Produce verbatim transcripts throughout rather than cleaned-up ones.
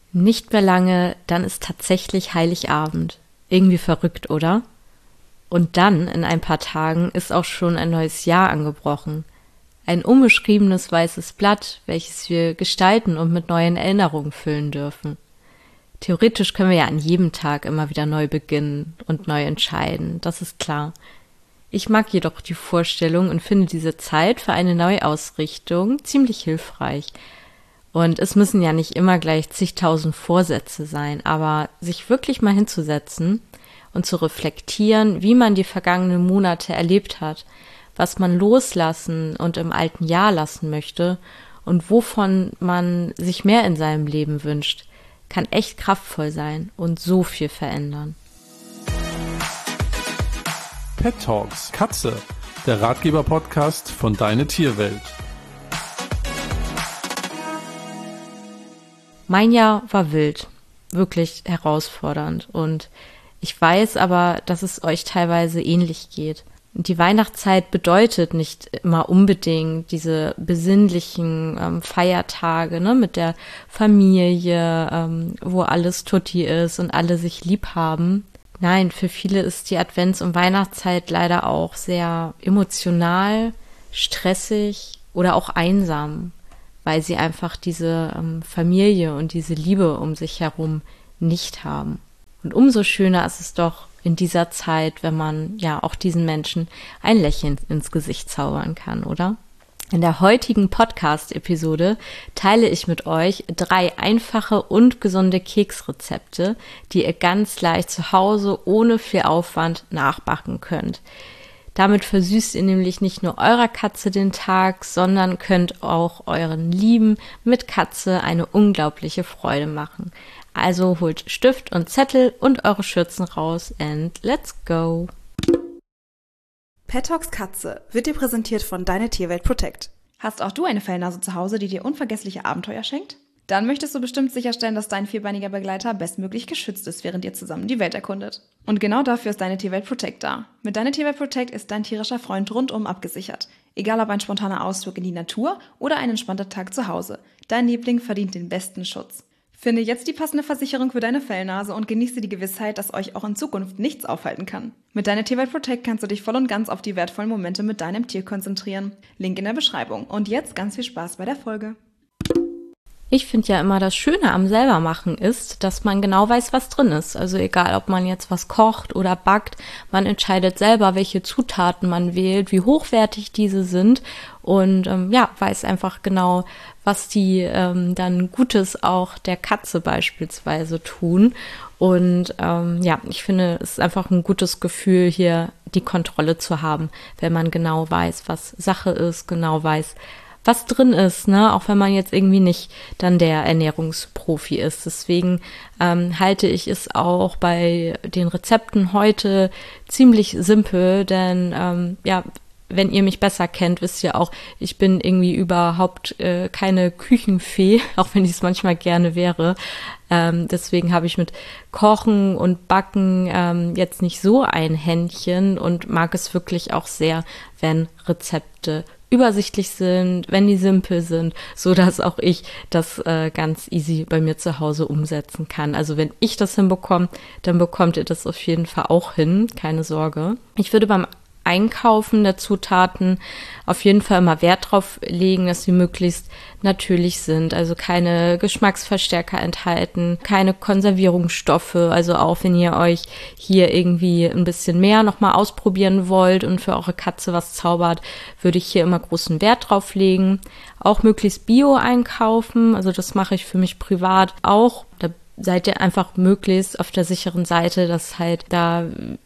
Nicht mehr lange, dann ist tatsächlich Heiligabend. Irgendwie verrückt, oder? Und dann, in ein paar Tagen, ist auch schon ein neues Jahr angebrochen. Ein unbeschriebenes weißes Blatt, welches wir gestalten und mit neuen Erinnerungen füllen dürfen. Theoretisch können wir ja an jedem Tag immer wieder neu beginnen und neu entscheiden, das ist klar. Ich mag jedoch die Vorstellung und finde diese Zeit für eine Neuausrichtung ziemlich hilfreich. Und es müssen ja nicht immer gleich zigtausend Vorsätze sein, aber sich wirklich mal hinzusetzen und zu reflektieren, wie man die vergangenen Monate erlebt hat, was man loslassen und im alten Jahr lassen möchte und wovon man sich mehr in seinem Leben wünscht, kann echt kraftvoll sein und so viel verändern. Pet Talks Katze, der Ratgeber-Podcast von Deine Tierwelt. Mein Jahr war wild, wirklich herausfordernd und ich weiß aber, dass es euch teilweise ähnlich geht. Die Weihnachtszeit bedeutet nicht immer unbedingt diese besinnlichen ähm, Feiertage, ne, mit der Familie, ähm, wo alles tutti ist und alle sich lieb haben. Nein, für viele ist die Advents- und Weihnachtszeit leider auch sehr emotional, stressig oder auch einsam, weil sie einfach diese ähm, Familie und diese Liebe um sich herum nicht haben. Und umso schöner ist es doch in dieser Zeit, wenn man ja auch diesen Menschen ein Lächeln ins Gesicht zaubern kann, oder? In der heutigen Podcast-Episode teile ich mit euch drei einfache und gesunde Keksrezepte, die ihr ganz leicht zu Hause ohne viel Aufwand nachbacken könnt. Damit versüßt ihr nämlich nicht nur eurer Katze den Tag, sondern könnt auch euren Lieben mit Katze eine unglaubliche Freude machen. Also holt Stift und Zettel und eure Schürzen raus and let's go! Pet Talks Katze wird dir präsentiert von Deine Tierwelt Protect. Hast auch du eine Fellnase zu Hause, die dir unvergessliche Abenteuer schenkt? Dann möchtest du bestimmt sicherstellen, dass dein vierbeiniger Begleiter bestmöglich geschützt ist, während ihr zusammen die Welt erkundet. Und genau dafür ist Deine Tierwelt Protect da. Mit Deine Tierwelt Protect ist dein tierischer Freund rundum abgesichert. Egal ob ein spontaner Ausflug in die Natur oder ein entspannter Tag zu Hause. Dein Liebling verdient den besten Schutz. Finde jetzt die passende Versicherung für deine Fellnase und genieße die Gewissheit, dass euch auch in Zukunft nichts aufhalten kann. Mit Deine Tierwelt Protect kannst du dich voll und ganz auf die wertvollen Momente mit deinem Tier konzentrieren. Link in der Beschreibung. Und jetzt ganz viel Spaß bei der Folge. Ich finde ja immer, das Schöne am Selbermachen ist, dass man genau weiß, was drin ist. Also egal, ob man jetzt was kocht oder backt, man entscheidet selber, welche Zutaten man wählt, wie hochwertig diese sind und ähm, ja, weiß einfach genau, was die ähm, dann Gutes auch der Katze beispielsweise tun. Und ähm, ja, ich finde, es ist einfach ein gutes Gefühl, hier die Kontrolle zu haben, wenn man genau weiß, was Sache ist, genau weiß, was drin ist, ne, auch wenn man jetzt irgendwie nicht dann der Ernährungsprofi ist. Deswegen ähm, halte ich es auch bei den Rezepten heute ziemlich simpel, denn ähm, ja, wenn ihr mich besser kennt, wisst ihr auch, ich bin irgendwie überhaupt äh, keine Küchenfee, auch wenn ich es manchmal gerne wäre. Ähm, deswegen habe ich mit Kochen und Backen ähm, jetzt nicht so ein Händchen und mag es wirklich auch sehr, wenn Rezepte übersichtlich sind, wenn die simpel sind, so dass auch ich das äh, ganz easy bei mir zu Hause umsetzen kann. Also wenn ich das hinbekomme, dann bekommt ihr das auf jeden Fall auch hin, keine Sorge. Ich würde beim Einkaufen der Zutaten auf jeden Fall immer Wert drauf legen, dass sie möglichst natürlich sind, also keine Geschmacksverstärker enthalten, keine Konservierungsstoffe, also auch wenn ihr euch hier irgendwie ein bisschen mehr nochmal ausprobieren wollt und für eure Katze was zaubert, würde ich hier immer großen Wert drauf legen. Auch möglichst Bio einkaufen, also das mache ich für mich privat auch. Da seid ihr einfach möglichst auf der sicheren Seite, dass halt da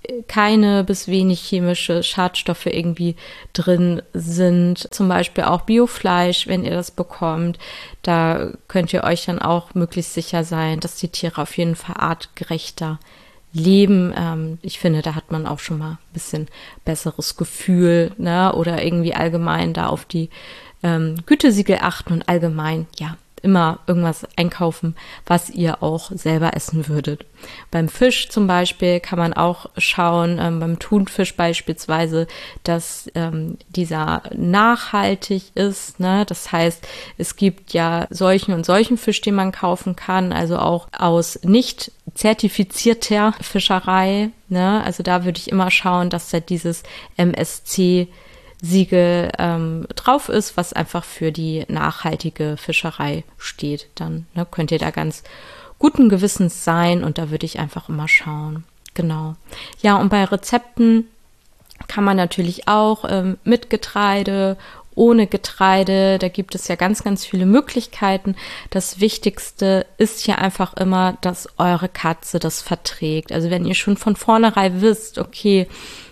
keine bis wenig chemische Schadstoffe irgendwie drin sind. Zum Beispiel auch Biofleisch, wenn ihr das bekommt. Da könnt ihr euch dann auch möglichst sicher sein, dass die Tiere auf jeden Fall artgerechter leben. Ähm, ich finde, da hat man auch schon mal ein bisschen besseres Gefühl, ne? Oder irgendwie allgemein da auf die ähm, Gütesiegel achten und allgemein, ja, immer irgendwas einkaufen, was ihr auch selber essen würdet. Beim Fisch zum Beispiel kann man auch schauen, ähm, beim Thunfisch beispielsweise, dass ähm, dieser nachhaltig ist, ne? Das heißt, es gibt ja solchen und solchen Fisch, den man kaufen kann, also auch aus nicht zertifizierter Fischerei, ne? Also da würde ich immer schauen, dass da dieses M S C Siegel ähm, drauf ist, was einfach für die nachhaltige Fischerei steht. Dann ne, könnt ihr da ganz guten Gewissens sein und da würde ich einfach immer schauen. Genau. Ja, und bei Rezepten kann man natürlich auch ähm, mit Getreide, ohne Getreide, da gibt es ja ganz, ganz viele Möglichkeiten. Das Wichtigste ist hier einfach immer, dass eure Katze das verträgt. Also wenn ihr schon von vornherein wisst, okay,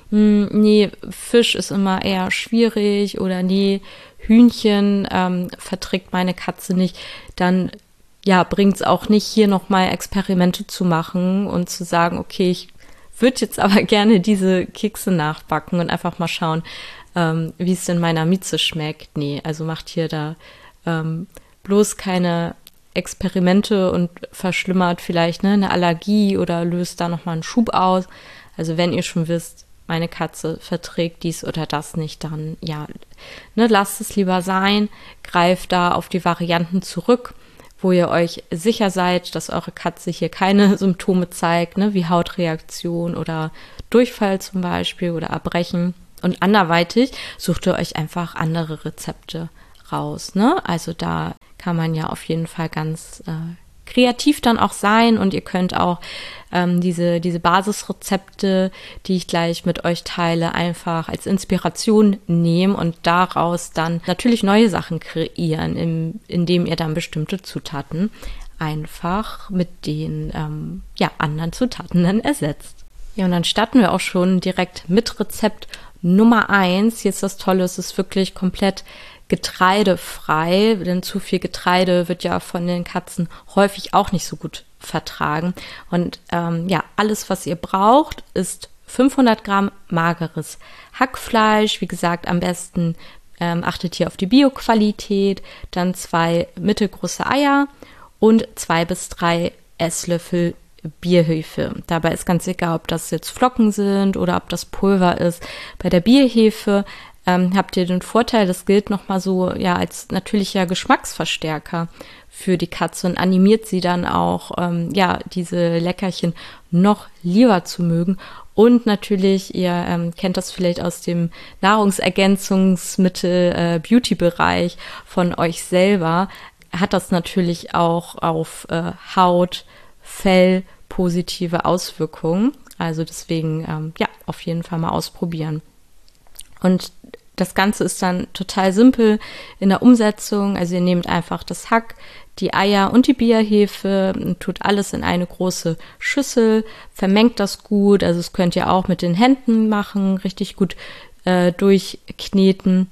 nee, Fisch ist immer eher schwierig oder nee, Hühnchen ähm, verträgt meine Katze nicht, dann ja, bringt es auch nicht, hier nochmal Experimente zu machen und zu sagen, okay, ich würde jetzt aber gerne diese Kekse nachbacken und einfach mal schauen, ähm, wie es in meiner Mieze schmeckt. Nee, also macht hier da ähm, bloß keine Experimente und verschlimmert vielleicht ne, eine Allergie oder löst da nochmal einen Schub aus. Also wenn ihr schon wisst, meine Katze verträgt dies oder das nicht, dann ja, ne, lasst es lieber sein, greift da auf die Varianten zurück, wo ihr euch sicher seid, dass eure Katze hier keine Symptome zeigt, ne, wie Hautreaktion oder Durchfall zum Beispiel oder Erbrechen. Und anderweitig sucht ihr euch einfach andere Rezepte raus, ne? Also da kann man ja auf jeden Fall ganz äh, kreativ dann auch sein und ihr könnt auch ähm, diese, diese Basisrezepte, die ich gleich mit euch teile, einfach als Inspiration nehmen und daraus dann natürlich neue Sachen kreieren, im, indem ihr dann bestimmte Zutaten einfach mit den ähm, ja, anderen Zutaten dann ersetzt. Ja, und dann starten wir auch schon direkt mit Rezept Nummer eins. Hier ist das Tolle, es ist wirklich komplett getreidefrei, denn zu viel Getreide wird ja von den Katzen häufig auch nicht so gut vertragen. Und ähm, ja, alles, was ihr braucht, ist fünfhundert Gramm mageres Hackfleisch. Wie gesagt, am besten ähm, achtet hier auf die Bioqualität. Dann zwei mittelgroße Eier und zwei bis drei Esslöffel Bierhefe. Dabei ist ganz egal, ob das jetzt Flocken sind oder ob das Pulver ist. Bei der Bierhefe ähm, habt ihr den Vorteil, das gilt nochmal so ja als natürlicher Geschmacksverstärker für die Katze und animiert sie dann auch, ähm, ja, diese Leckerchen noch lieber zu mögen. Und natürlich, ihr ähm, kennt das vielleicht aus dem Nahrungsergänzungsmittel äh, Beauty-Bereich von euch selber, hat das natürlich auch auf äh, Haut, Fell positive Auswirkungen. Also deswegen, ähm, ja, auf jeden Fall mal ausprobieren. Und das Ganze ist dann total simpel in der Umsetzung. Also ihr nehmt einfach das Hack, die Eier und die Bierhefe und tut alles in eine große Schüssel, vermengt das gut. Also das könnt ihr auch mit den Händen machen, richtig gut äh, durchkneten.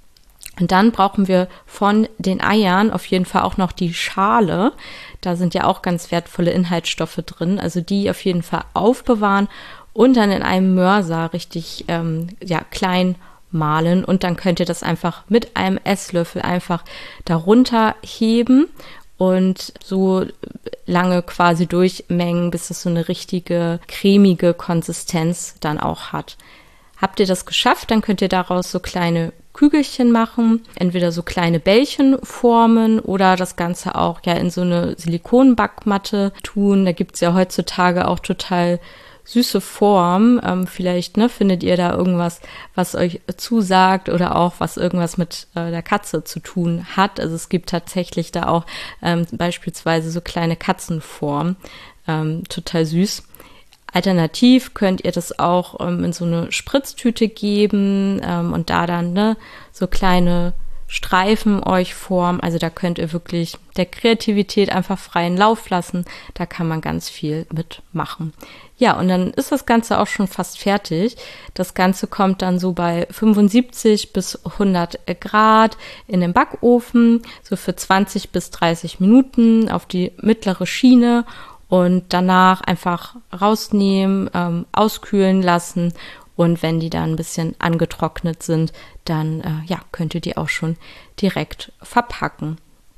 Und dann brauchen wir von den Eiern auf jeden Fall auch noch die Schale. Da sind ja auch ganz wertvolle Inhaltsstoffe drin. Also die auf jeden Fall aufbewahren und dann in einem Mörser richtig ähm, ja, klein mahlen. Und dann könnt ihr das einfach mit einem Esslöffel einfach darunter heben und so lange quasi durchmengen, bis es so eine richtige cremige Konsistenz dann auch hat. Habt ihr das geschafft, dann könnt ihr daraus so kleine Kügelchen machen, entweder so kleine Bällchen formen oder das Ganze auch ja in so eine Silikonbackmatte tun. Da gibt's ja heutzutage auch total süße Formen. Ähm, vielleicht ne, findet ihr da irgendwas, was euch zusagt oder auch was irgendwas mit äh, der Katze zu tun hat. Also es gibt tatsächlich da auch ähm, beispielsweise so kleine Katzenformen. Ähm, total süß. Alternativ könnt ihr das auch ähm, in so eine Spritztüte geben ähm, und da dann ne, so kleine Streifen euch formen. Also da könnt ihr wirklich der Kreativität einfach freien Lauf lassen. Da kann man ganz viel mitmachen. Ja, und dann ist das Ganze auch schon fast fertig. Das Ganze kommt dann so bei fünfundsiebzig bis hundert Grad in den Backofen, so für zwanzig bis dreißig Minuten auf die mittlere Schiene. Und danach einfach rausnehmen, ähm, auskühlen lassen und wenn die dann ein bisschen angetrocknet sind, dann äh, ja, könnt ihr die auch schon direkt verpacken.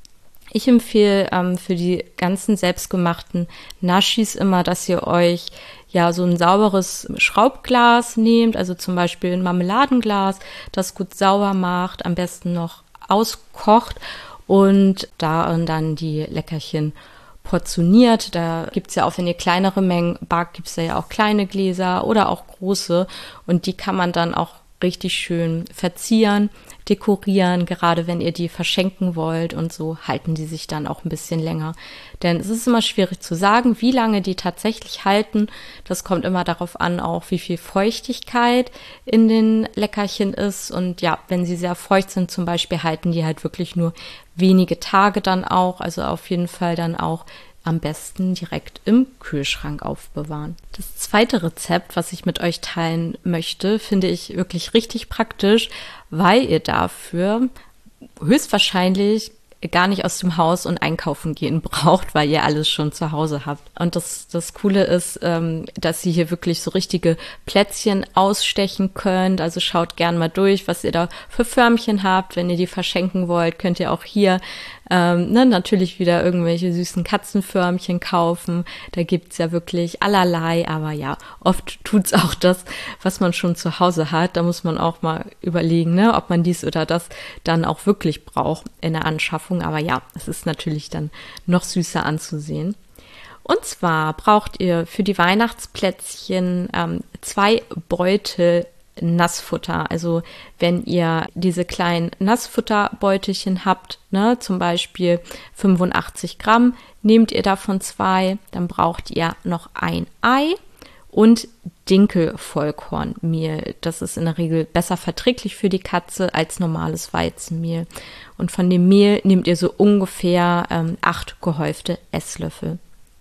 Ich empfehle ähm, für die ganzen selbstgemachten Naschis immer, dass ihr euch ja so ein sauberes Schraubglas nehmt, also zum Beispiel ein Marmeladenglas, das gut sauber macht, am besten noch auskocht und darin dann die Leckerchen portioniert. Da gibt's ja auch, wenn ihr kleinere Mengen backt, gibt's ja auch kleine Gläser oder auch große und die kann man dann auch richtig schön verzieren, dekorieren, gerade wenn ihr die verschenken wollt und so halten die sich dann auch ein bisschen länger. Denn es ist immer schwierig zu sagen, wie lange die tatsächlich halten. Das kommt immer darauf an, auch wie viel Feuchtigkeit in den Leckerchen ist. Und ja, wenn sie sehr feucht sind zum Beispiel, halten die halt wirklich nur wenige Tage dann auch. Also auf jeden Fall dann auch am besten direkt im Kühlschrank aufbewahren. Das zweite Rezept, was ich mit euch teilen möchte, finde ich wirklich richtig praktisch, weil ihr dafür höchstwahrscheinlich gar nicht aus dem Haus und einkaufen gehen braucht, weil ihr alles schon zu Hause habt. Und das, das Coole ist, ähm, dass ihr hier wirklich so richtige Plätzchen ausstechen könnt. Also schaut gern mal durch, was ihr da für Förmchen habt. Wenn ihr die verschenken wollt, könnt ihr auch hier ähm, ne, natürlich wieder irgendwelche süßen Katzenförmchen kaufen. Da gibt's ja wirklich allerlei, aber ja, oft tut's auch das, was man schon zu Hause hat. Da muss man auch mal überlegen, ne, ob man dies oder das dann auch wirklich braucht in der Anschaffung. Aber ja, es ist natürlich dann noch süßer anzusehen. Und zwar braucht ihr für die Weihnachtsplätzchen ähm, zwei Beutel Nassfutter. Also wenn ihr diese kleinen Nassfutterbeutelchen habt, ne, zum Beispiel fünfundachtzig Gramm, nehmt ihr davon zwei, dann braucht ihr noch ein Ei und Dinkelvollkornmehl. Das ist in der Regel besser verträglich für die Katze als normales Weizenmehl. Und von dem Mehl nehmt ihr so ungefähr ähm, acht gehäufte Esslöffel.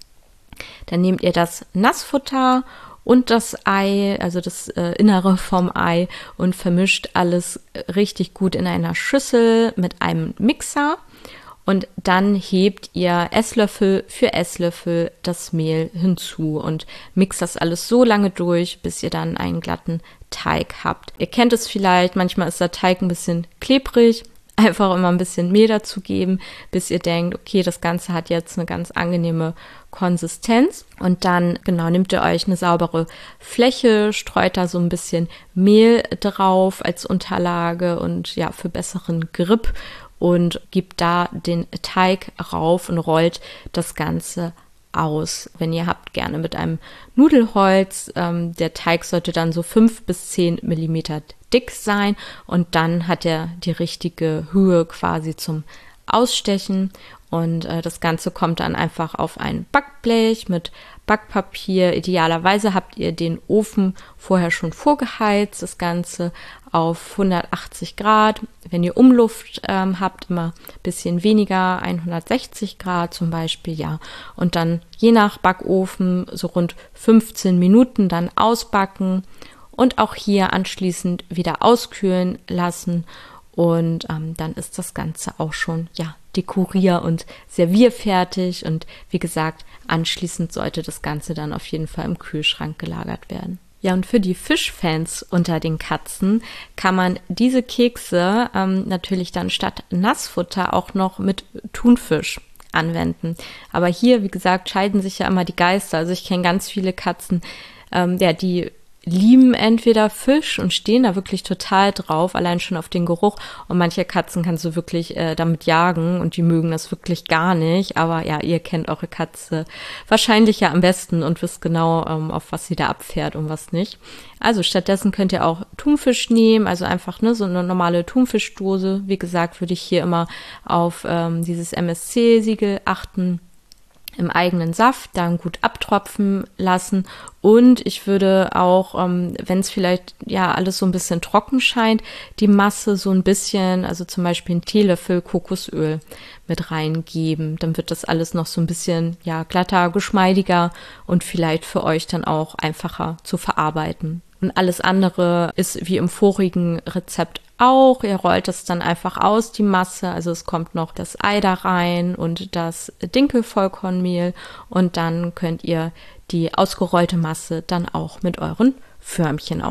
Dann nehmt ihr das Nassfutter und das Ei, also das äh, Innere vom Ei und vermischt alles richtig gut in einer Schüssel mit einem Mixer. Und dann hebt ihr Esslöffel für Esslöffel das Mehl hinzu und mixt das alles so lange durch, bis ihr dann einen glatten Teig habt. Ihr kennt es vielleicht, manchmal ist der Teig ein bisschen klebrig. Einfach immer ein bisschen Mehl dazu geben, bis ihr denkt, okay, das Ganze hat jetzt eine ganz angenehme Konsistenz. Und dann, genau, nehmt ihr euch eine saubere Fläche, streut da so ein bisschen Mehl drauf als Unterlage und ja, für besseren Grip und gebt da den Teig rauf und rollt das Ganze aus. Wenn ihr habt, gerne mit einem Nudelholz. Ähm, der Teig sollte dann so fünf bis zehn Millimeter dick sein und dann hat er die richtige Höhe quasi zum Ausstechen und äh, das Ganze kommt dann einfach auf ein Backblech mit Backpapier. Idealerweise habt ihr den Ofen vorher schon vorgeheizt, das Ganze auf hundertachtzig Grad. Wenn ihr Umluft ähm, habt, immer ein bisschen weniger, hundertsechzig Grad zum Beispiel, ja. Und dann je nach Backofen so rund fünfzehn Minuten dann ausbacken und auch hier anschließend wieder auskühlen lassen. Und ähm, dann ist das Ganze auch schon, ja, dekorier- und servierfertig. Und wie gesagt, anschließend sollte das Ganze dann auf jeden Fall im Kühlschrank gelagert werden. Ja, und für die Fischfans unter den Katzen kann man diese Kekse ähm, natürlich dann statt Nassfutter auch noch mit Thunfisch anwenden. Aber hier, wie gesagt, scheiden sich ja immer die Geister. Also ich kenne ganz viele Katzen, ähm, ja, die lieben entweder Fisch und stehen da wirklich total drauf, allein schon auf den Geruch. Und manche Katzen kannst du wirklich äh, damit jagen und die mögen das wirklich gar nicht. Aber ja, ihr kennt eure Katze wahrscheinlich ja am besten und wisst genau, ähm, auf was sie da abfährt und was nicht. Also stattdessen könnt ihr auch Thunfisch nehmen, also einfach ne so eine normale Thunfischdose. Wie gesagt, würde ich hier immer auf ähm, dieses M S C-Siegel achten. Im eigenen Saft dann gut abtropfen lassen und ich würde auch, ähm, wenn es vielleicht ja alles so ein bisschen trocken scheint, die Masse so ein bisschen, also zum Beispiel einen Teelöffel Kokosöl mit reingeben. Dann wird das alles noch so ein bisschen ja glatter, geschmeidiger und vielleicht für euch dann auch einfacher zu verarbeiten. Und alles andere ist wie im vorigen Rezept auch. Ihr rollt es dann einfach aus, die Masse. Also es kommt noch das Ei da rein und das Dinkelvollkornmehl. Und dann könnt ihr die ausgerollte Masse dann auch mit euren Förmchen aus,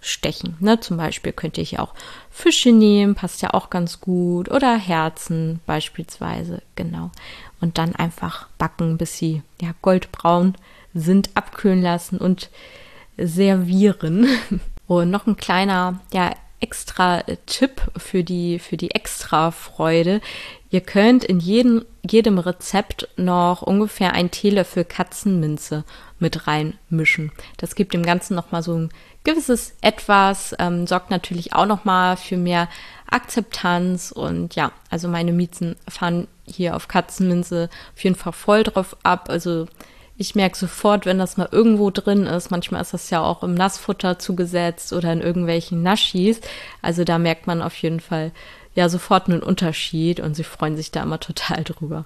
herausstechen. Ne? Zum Beispiel könnt ihr hier auch Fische nehmen, passt ja auch ganz gut. Oder Herzen beispielsweise, genau. Und dann einfach backen, bis sie ja goldbraun sind, abkühlen lassen und servieren. Und noch ein kleiner, ja, extra Tipp für die, für die Extra-Freude. Ihr könnt in jedem, jedem Rezept noch ungefähr einen Teelöffel Katzenminze mit reinmischen. Das gibt dem Ganzen nochmal so ein gewisses Etwas, ähm, sorgt natürlich auch nochmal für mehr Akzeptanz. Und ja, also meine Miezen fahren hier auf Katzenminze auf jeden Fall voll drauf ab. Also ich merke sofort, wenn das mal irgendwo drin ist, manchmal ist das ja auch im Nassfutter zugesetzt oder in irgendwelchen Naschis, also da merkt man auf jeden Fall ja sofort einen Unterschied und sie freuen sich da immer total drüber.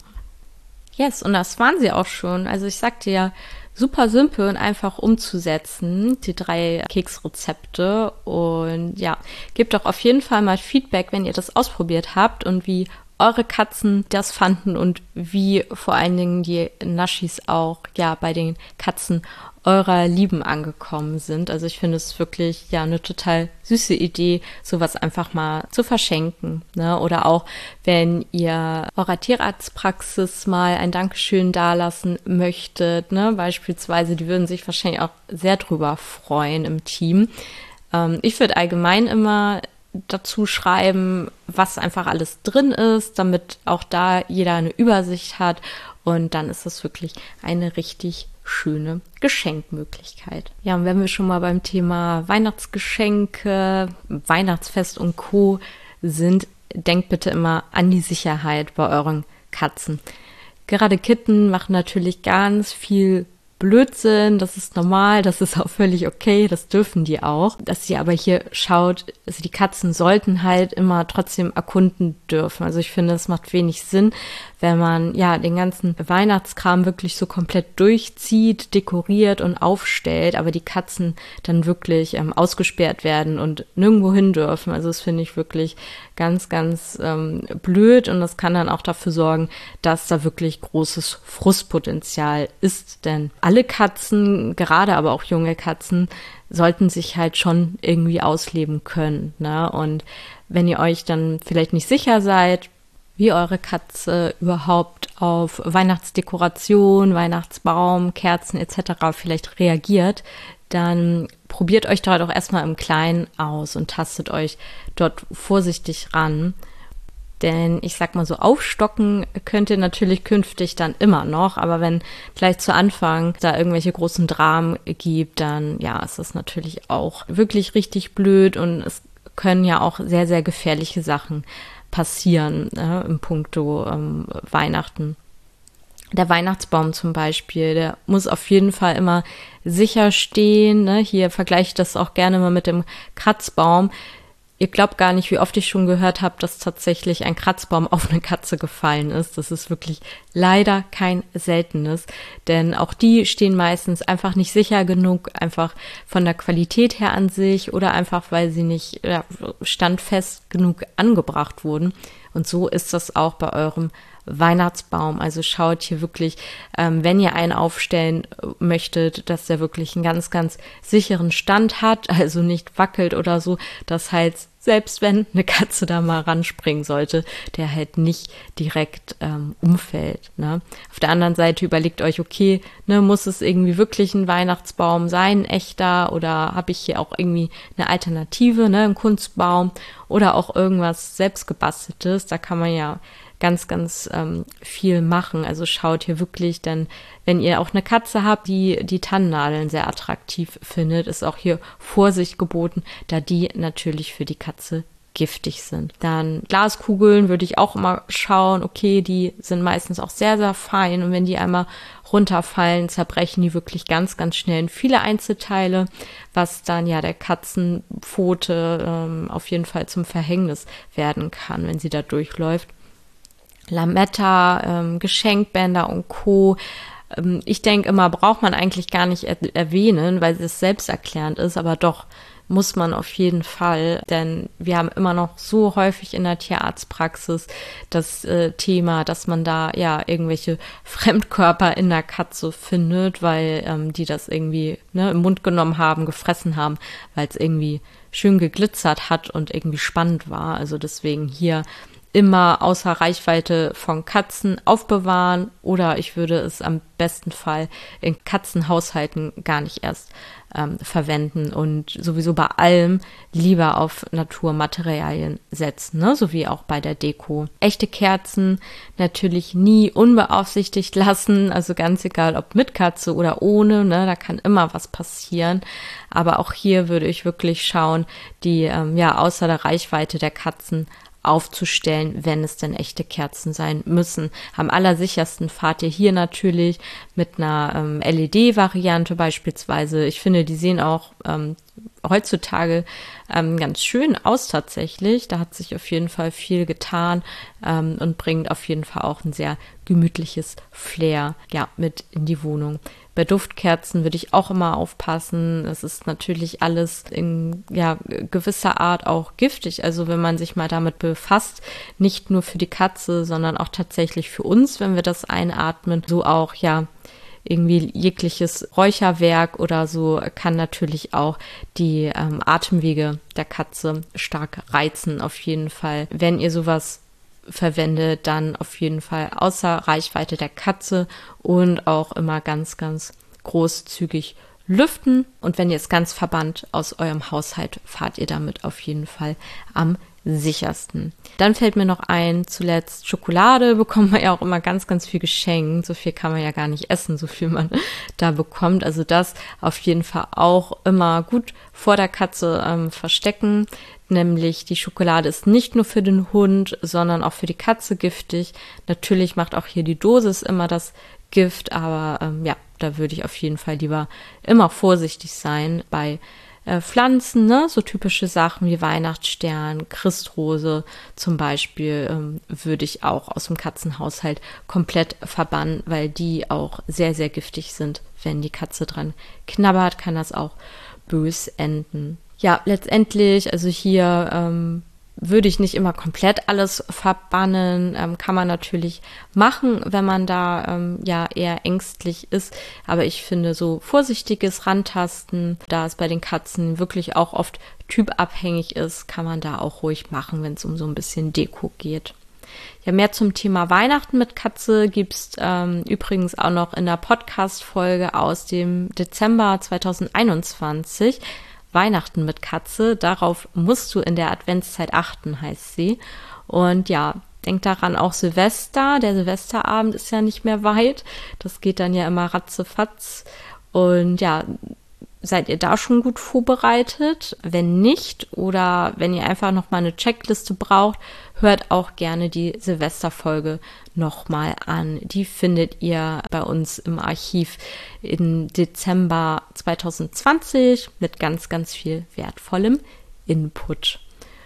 Yes, und das waren sie auch schon. Also ich sagte ja, super simpel und einfach umzusetzen, die drei Keksrezepte. Und ja, gebt doch auf jeden Fall mal Feedback, wenn ihr das ausprobiert habt und wie eure Katzen das fanden und wie vor allen Dingen die Naschis auch ja bei den Katzen eurer Lieben angekommen sind. Also ich finde es wirklich ja eine total süße Idee, sowas einfach mal zu verschenken, ne? Oder auch, wenn ihr eurer Tierarztpraxis mal ein Dankeschön dalassen möchtet, ne? Beispielsweise, die würden sich wahrscheinlich auch sehr drüber freuen im Team. Ähm, ich würde allgemein immer dazu schreiben, was einfach alles drin ist, damit auch da jeder eine Übersicht hat, und dann ist das wirklich eine richtig schöne Geschenkmöglichkeit. Ja, und wenn wir schon mal beim Thema Weihnachtsgeschenke, Weihnachtsfest und Co. sind, denkt bitte immer an die Sicherheit bei euren Katzen. Gerade Kitten machen natürlich ganz viel Blödsinn, das ist normal, das ist auch völlig okay, das dürfen die auch. Dass ihr aber hier schaut, also die Katzen sollten halt immer trotzdem erkunden dürfen. Also ich finde, es macht wenig Sinn, wenn man ja den ganzen Weihnachtskram wirklich so komplett durchzieht, dekoriert und aufstellt, aber die Katzen dann wirklich ähm, ausgesperrt werden und nirgendwo hin dürfen. Also das finde ich wirklich ganz, ganz ähm, blöd, und das kann dann auch dafür sorgen, dass da wirklich großes Frustpotenzial ist, denn alle Katzen, gerade aber auch junge Katzen, sollten sich halt schon irgendwie ausleben können, ne? Und wenn ihr euch dann vielleicht nicht sicher seid, wie eure Katze überhaupt auf Weihnachtsdekoration, Weihnachtsbaum, Kerzen et cetera vielleicht reagiert, dann probiert euch dort auch erstmal im Kleinen aus und tastet euch dort vorsichtig ran. Denn ich sag mal so, aufstocken könnt ihr natürlich künftig dann immer noch, aber wenn gleich zu Anfang da irgendwelche großen Dramen gibt, dann ja, ist das natürlich auch wirklich richtig blöd, und es können ja auch sehr, sehr gefährliche Sachen passieren, äh, im Punkto ähm, Weihnachten. Der Weihnachtsbaum zum Beispiel, der muss auf jeden Fall immer sicher stehen, ne? Hier vergleiche ich das auch gerne mal mit dem Kratzbaum. Ihr glaubt gar nicht, wie oft ich schon gehört habe, dass tatsächlich ein Kratzbaum auf eine Katze gefallen ist. Das ist wirklich leider kein Seltenes, denn auch die stehen meistens einfach nicht sicher genug, einfach von der Qualität her an sich oder einfach, weil sie nicht ja, standfest genug angebracht wurden. Und so ist das auch bei eurem Weihnachtsbaum. Also schaut hier wirklich, ähm, wenn ihr einen aufstellen möchtet, dass der wirklich einen ganz, ganz sicheren Stand hat, also nicht wackelt oder so. Das heißt, selbst wenn eine Katze da mal ranspringen sollte, der halt nicht direkt ähm, umfällt, ne? Auf der anderen Seite überlegt euch, okay, ne, muss es irgendwie wirklich ein Weihnachtsbaum sein, ein echter, oder habe ich hier auch irgendwie eine Alternative, ne, ein Kunstbaum oder auch irgendwas selbstgebasteltes. Da kann man ja ganz, ganz ähm, viel machen. Also schaut hier wirklich, denn wenn ihr auch eine Katze habt, die die Tannennadeln sehr attraktiv findet, ist auch hier Vorsicht geboten, da die natürlich für die Katze giftig sind. Dann Glaskugeln würde ich auch immer schauen, okay, die sind meistens auch sehr, sehr fein, und wenn die einmal runterfallen, zerbrechen die wirklich ganz, ganz schnell in viele Einzelteile, was dann ja der Katzenpfote ähm, auf jeden Fall zum Verhängnis werden kann, wenn sie da durchläuft. Lametta, ähm, Geschenkbänder und Co. Ähm, ich denke immer, braucht man eigentlich gar nicht er- erwähnen, weil es selbsterklärend ist, aber doch, muss man auf jeden Fall, denn wir haben immer noch so häufig in der Tierarztpraxis das äh, Thema, dass man da ja irgendwelche Fremdkörper in der Katze findet, weil ähm, die das irgendwie ne, im Mund genommen haben, gefressen haben, weil es irgendwie schön geglitzert hat und irgendwie spannend war. Also deswegen hier immer außer Reichweite von Katzen aufbewahren oder ich würde es am besten Fall in Katzenhaushalten gar nicht erst ähm, verwenden und sowieso bei allem lieber auf Naturmaterialien setzen, ne? So wie auch bei der Deko. Echte Kerzen natürlich nie unbeaufsichtigt lassen, also ganz egal ob mit Katze oder ohne, ne? Da kann immer was passieren, aber auch hier würde ich wirklich schauen, die ähm, ja außer der Reichweite der Katzen aufzustellen, wenn es denn echte Kerzen sein müssen. Am allersichersten fahrt ihr hier natürlich mit einer ähm, L E D-Variante beispielsweise. Ich finde, die sehen auch ähm, heutzutage ähm, ganz schön aus tatsächlich. Da hat sich auf jeden Fall viel getan ähm, und bringt auf jeden Fall auch ein sehr gemütliches Flair ja, mit in die Wohnung. Bei Duftkerzen würde ich auch immer aufpassen. Es ist natürlich alles in ja, gewisser Art auch giftig. Also wenn man sich mal damit befasst, nicht nur für die Katze, sondern auch tatsächlich für uns, wenn wir das einatmen. So auch ja irgendwie jegliches Räucherwerk oder so kann natürlich auch die ähm, Atemwege der Katze stark reizen. Auf jeden Fall, wenn ihr sowas verwendet, dann auf jeden Fall außer Reichweite der Katze und auch immer ganz, ganz großzügig lüften. Und wenn ihr es ganz verbannt aus eurem Haushalt, fahrt ihr damit auf jeden Fall am sichersten. Dann fällt mir noch ein, zuletzt Schokolade bekommt man ja auch immer ganz, ganz viel geschenkt. So viel kann man ja gar nicht essen, so viel man da bekommt. Also das auf jeden Fall auch immer gut vor der Katze ähm, verstecken. Nämlich die Schokolade ist nicht nur für den Hund, sondern auch für die Katze giftig. Natürlich macht auch hier die Dosis immer das Gift, aber ähm, ja, da würde ich auf jeden Fall lieber immer vorsichtig sein bei äh, Pflanzen, ne? So typische Sachen wie Weihnachtsstern, Christrose zum Beispiel ähm, würde ich auch aus dem Katzenhaushalt komplett verbannen, weil die auch sehr, sehr giftig sind. Wenn die Katze dran knabbert, kann das auch bös enden. Ja, letztendlich, also hier ähm, würde ich nicht immer komplett alles verbannen, ähm, kann man natürlich machen, wenn man da ähm, ja eher ängstlich ist, aber ich finde so vorsichtiges Rantasten, da es bei den Katzen wirklich auch oft typabhängig ist, kann man da auch ruhig machen, wenn es um so ein bisschen Deko geht. Ja, mehr zum Thema Weihnachten mit Katze gibt's ähm, übrigens auch noch in der Podcast-Folge aus dem Dezember zwanzig einundzwanzig. Weihnachten mit Katze, darauf musst du in der Adventszeit achten, heißt sie. Und ja, denk daran, auch Silvester, der Silvesterabend ist ja nicht mehr weit. Das geht dann ja immer ratzefatz. Und ja, seid ihr da schon gut vorbereitet? Wenn nicht oder wenn ihr einfach nochmal eine Checkliste braucht, hört auch gerne die Silvesterfolge nochmal an. Die findet ihr bei uns im Archiv im Dezember zwanzig zwanzig mit ganz, ganz viel wertvollem Input.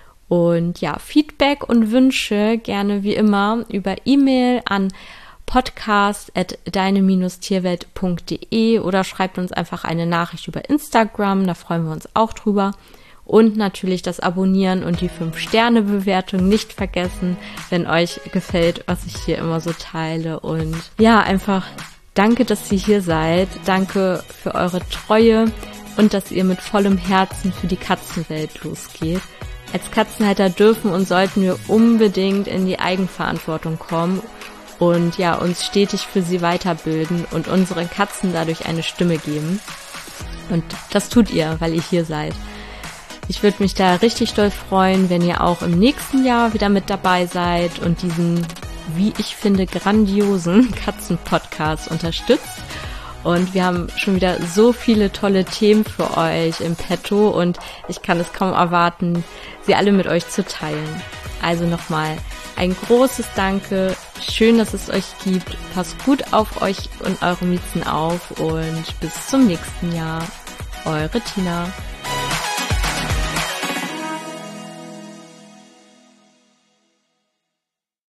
Und ja, Feedback und Wünsche gerne wie immer über E-Mail an podcast at deine tierwelt punkt de oder schreibt uns einfach eine Nachricht über Instagram, da freuen wir uns auch drüber. Und natürlich das Abonnieren und die fünf Sterne Bewertung nicht vergessen, wenn euch gefällt, was ich hier immer so teile. Und ja, einfach danke, dass ihr hier seid. Danke für eure Treue und dass ihr mit vollem Herzen für die Katzenwelt losgeht. Als Katzenhalter dürfen und sollten wir unbedingt in die Eigenverantwortung kommen und ja, uns stetig für sie weiterbilden und unseren Katzen dadurch eine Stimme geben. Und das tut ihr, weil ihr hier seid. Ich würde mich da richtig doll freuen, wenn ihr auch im nächsten Jahr wieder mit dabei seid und diesen, wie ich finde, grandiosen Katzen-Podcast unterstützt. Und wir haben schon wieder so viele tolle Themen für euch im Petto und ich kann es kaum erwarten, sie alle mit euch zu teilen. Also nochmal ein großes Danke, schön, dass es euch gibt. Passt gut auf euch und eure Mieten auf und bis zum nächsten Jahr. Eure Tina.